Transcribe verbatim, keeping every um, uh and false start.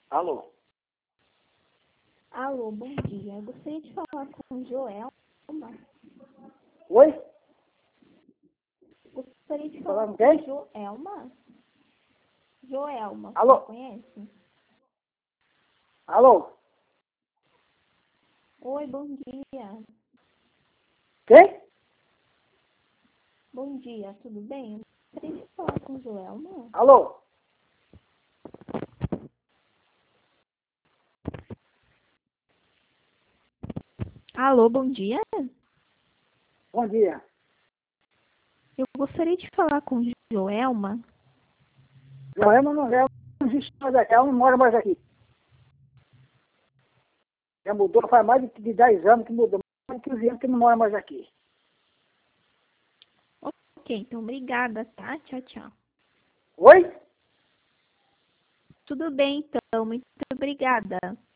Alô? Alô, bom dia. Eu gostaria de falar com Joelma. Oi? Gostaria de Falar falar com com quem? Joelma. Joelma, Alô? você conhece? Alô? Oi, bom dia. Quem? Bom dia, tudo bem? Eu gostaria de falar com Joelma. Alô? Alô, bom dia. Bom dia. Eu gostaria de falar com Joelma. Joelma não, Joelma não existe mais aqui, ela não mora mais aqui. Já mudou, faz mais de de dez anos que mudou, mais de quinze anos que não mora mais aqui. Ok, então obrigada, tá? Tchau, tchau. Oi? Tudo bem, então. Muito obrigada.